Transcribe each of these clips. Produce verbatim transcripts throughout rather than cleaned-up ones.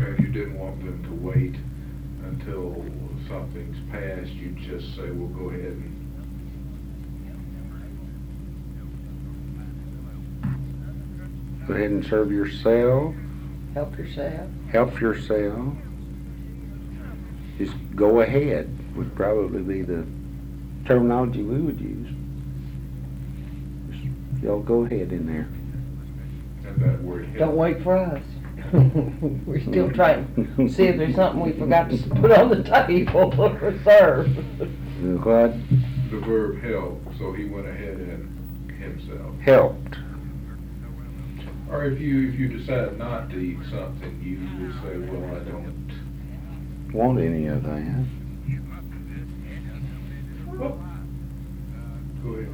And you didn't want them to wait until something's passed, you'd just say, well, go ahead and go ahead and serve yourself. Help yourself. Help yourself. Just go ahead would probably be the terminology we would use. Just, y'all go ahead in there. and that word help. Don't wait for us. We're still trying to see if there's something we forgot to put on the table or serve. What? The verb help, so he went ahead and himself. Helped. Or if you if you decide not to eat something, you will say, well, I don't Want any of that? Well, go ahead.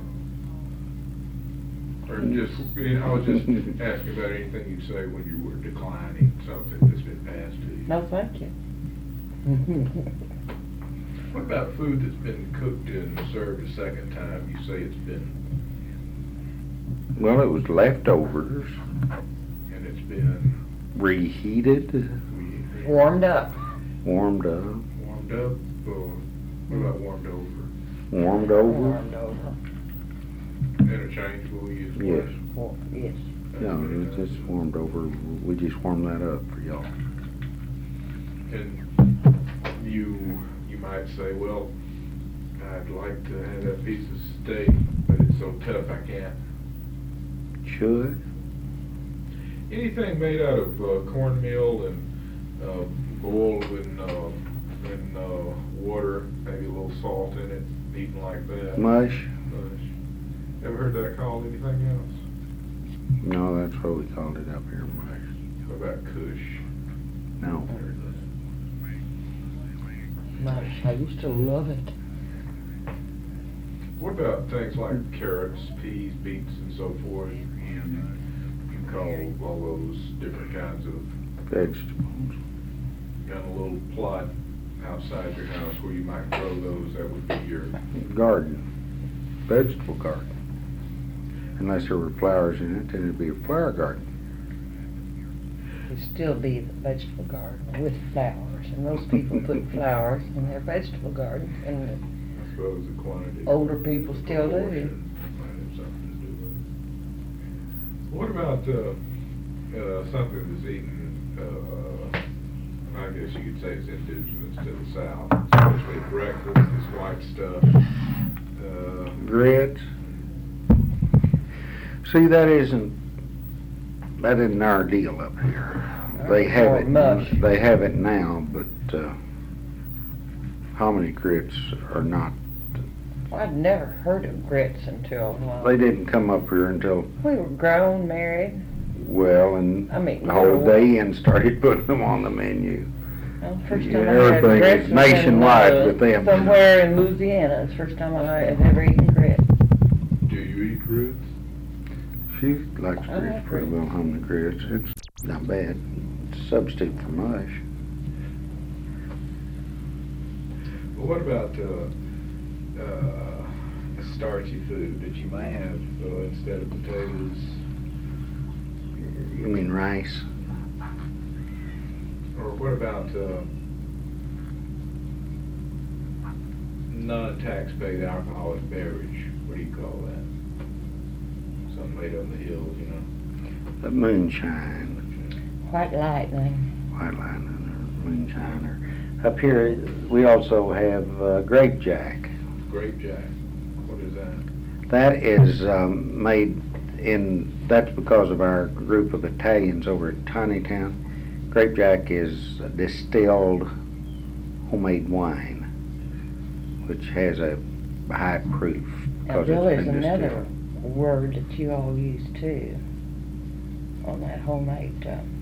Or just, you know, I was just asking about anything you say when you were declining something that's been passed to you. No, thank you. What about food that's been cooked and served a second time? You say it's been, Well, it was leftovers, and it's been reheated, we- Warmed up. warmed up, warmed up, or what about warmed over? warmed over. Warmed over. Interchangeable, use Yes. words. Wa- Yes. No, it's just warmed over. We just warmed that up for y'all. And you, you might say, well, I'd like to have that piece of steak, but it's so tough I can't. Should. Anything made out of uh, cornmeal and uh, boiled in, uh, in uh, water, maybe a little salt in it, eaten like that. Mush? Mush. Ever heard that called anything else? No, that's what we called it up here, mush. What about kush? No. Mush. I used to love it. What about things like carrots, peas, beets, and so forth? You, you call all those different kinds of, Vegetables. got a little plot outside your house where you might grow those, that would be your, Garden. Vegetable garden. Unless there were flowers in it, then it'd be a flower garden. It'd still be the vegetable garden with flowers, and those people put flowers in their vegetable gardens, and I suppose, the quantity. the older people still do. Proportion might have something to do with it. What about, uh, uh, something that's eaten, uh, I guess you could say it's indigenous to the South, especially at breakfast, this white stuff, uh, Grits. See, that isn't, that isn't our deal up here. They have Or it, mush. they have it now, but, uh, hominy grits are not, I'd never heard of grits until, uh, they didn't come up here until, we were grown, married. well, and I mean, the whole little- day and started putting them on the menu. Well, the first Yeah, time I had everything grits is was nationwide in, uh, with them. somewhere in Louisiana. It's the first time I had ever eaten grits. do you eat grits? She likes I grits like pretty grits. well, hominy grits. It's not bad. It's a substitute for mush. Well, what about, uh, uh, a starchy food that you might have, uh, instead of potatoes? You mean rice? Or what about, uh, non-tax paid alcoholic beverage? What do you call that? Something made on the hills, you know? The moonshine, White lightning. white line or moonshine. Or up here, we also have uh, grape jack. Grape jack. What is that? That is um, made in, that's because of our group of Italians over at Tiny Town. Grape jack is distilled homemade wine, which has a high proof. Now, 'cause Bill, it's there's been another distilled. word that you all use too on that homemade, uh,